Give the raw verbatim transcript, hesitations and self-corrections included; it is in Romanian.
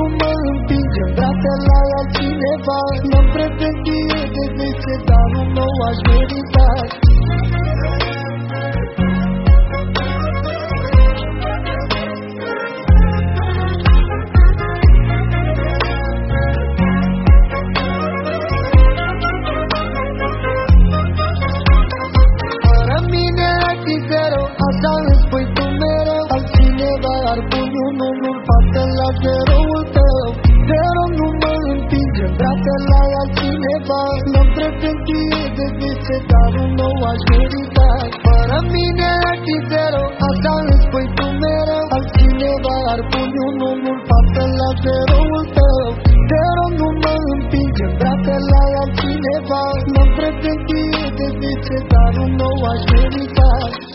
nu mă împinge în brațe la altcineva. N-am pretenție de vece, dar un nou aș merita. Așa îmi spui tu mereu, altcineva ar pune un unul față la zeroul tău. Te rog, nu mă împinge în brațe la altcineva. N-am pretenție de vece, dar un nou aș merita. Fără mine ar fi zero, așa îmi spui tu mereu, altcineva ar pune un unul față la zeroul tău. Te rog, nu mă împinge în brațe la altcineva. N-am pretenție de vece, dar un nou aș merita.